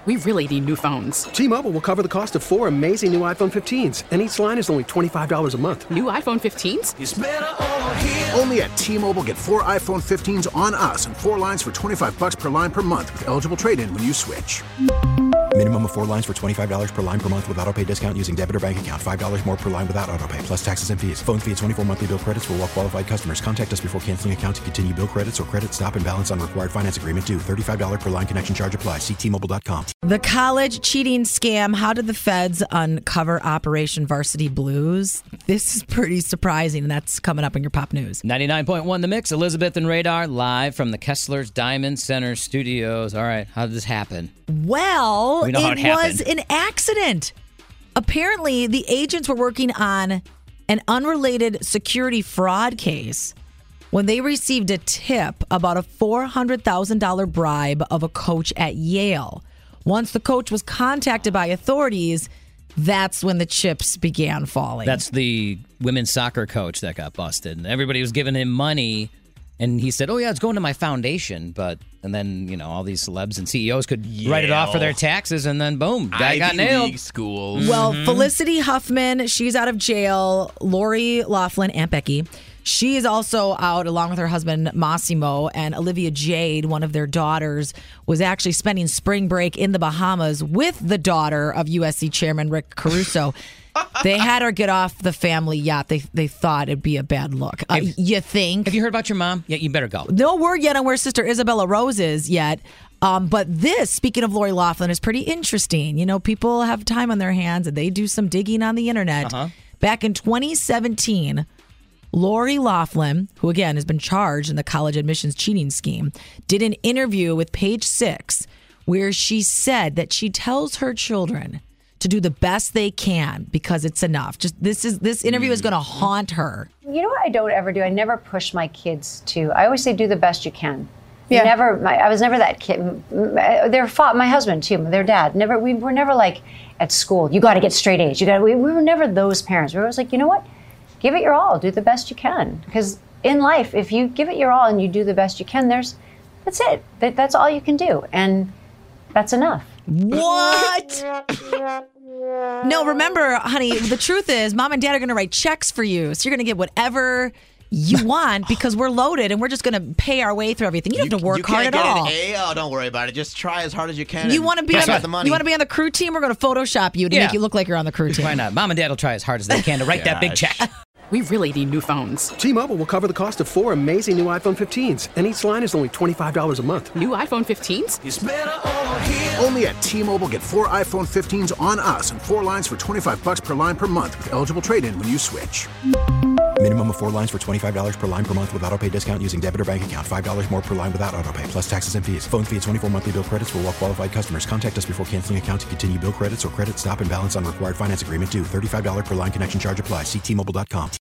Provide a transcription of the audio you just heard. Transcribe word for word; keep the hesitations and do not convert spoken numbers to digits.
We really need new phones. T-Mobile will cover the cost of four amazing new iPhone fifteens, and each line is only twenty-five dollars a month. New iPhone fifteens? It's better over here. Only at T-Mobile, get four iPhone fifteens on us and four lines for twenty-five dollars per line per month with eligible trade-in when you switch. Minimum of four lines for twenty-five dollars per line per month with autopay discount using debit or bank account. five dollars more per line without autopay, plus taxes and fees. Phone fee at twenty-four monthly bill credits for well-qualified customers. Contact us before canceling account to continue bill credits or credit stop and balance on required finance agreement due. thirty-five dollars per line connection charge applies. See T Mobile dot com. The college cheating scam. How did the feds uncover Operation Varsity Blues? This is pretty surprising, and that's coming up in your pop news. ninety-nine point one The Mix, Elizabeth and Radar, live from the Kessler's Diamond Center studios. All right, how did this happen? Well, We know how it, it was happened. an accident. Apparently, the agents were working on an unrelated security fraud case when they received a tip about a four hundred thousand dollars bribe of a coach at Yale. Once the coach was contacted by authorities, that's when the chips began falling. That's the women's soccer coach that got busted. And everybody was giving him money, and he said, oh, yeah, it's going to my foundation. But and then, you know, all these celebs and C E Os could write it off for their taxes, and then, boom, guy Ivy got nailed. League schools. Well, Mm-hmm. Felicity Huffman, she's out of jail. Lori Laughlin, Aunt Becky, she is also out along with her husband, Massimo. And Olivia Jade, one of their daughters, was actually spending spring break in the Bahamas with the daughter of U S C Chairman Rick Caruso. They had her get off the family yacht. They they thought it'd be a bad look. Uh, Have- you think? Have you heard about your mom? Yeah, you better go. No word yet on where Sister Isabella Rose is yet. Um, but this, speaking of Lori Laughlin, is pretty interesting. You know, people have time on their hands and they do some digging on the internet. Uh-huh. Back in twenty seventeen, Lori Laughlin, who again has been charged in the college admissions cheating scheme, did an interview with Page Six where she said that she tells her children to do the best they can because it's enough. Just this is this interview is going to haunt her. You know what I don't ever do? I never push my kids to. I always say, do the best you can. Yeah. Never. My, I was never that kid. Their fa- my husband too. Their dad. Never. We were never like at school. You got to get straight A's. You got. We, we were never those parents. We were always like, you know what? Give it your all. Do the best you can. Because in life, if you give it your all and you do the best you can, there's. That's it. That, that's all you can do, and that's enough. What? No, remember, honey, the truth is mom and dad are going to write checks for you. So you're going to get whatever you want because we're loaded and we're just going to pay our way through everything. You don't have to work you hard can't at get all. An A? Oh, don't worry about it. Just try as hard as you can. You and want to be get on the money. you want to be on the crew team? We're going to Photoshop you to Yeah. make you look like you're on the crew team. Why not? Mom and Dad will try as hard as they can to write that big check. We really need new phones. T-Mobile will cover the cost of four amazing new iPhone fifteens, and each line is only twenty-five dollars a month. New iPhone fifteens? It's better over here. Only at T-Mobile, get four iPhone fifteens on us and four lines for twenty-five dollars per line per month with eligible trade-in when you switch. Minimum of four lines for twenty-five dollars per line per month with autopay discount using debit or bank account. five dollars more per line without autopay, plus taxes and fees. Phone fee at twenty-four monthly bill credits for well-qualified customers. Contact us before canceling account to continue bill credits or credit stop and balance on required finance agreement due. thirty-five dollars per line connection charge applies. See T Mobile dot com.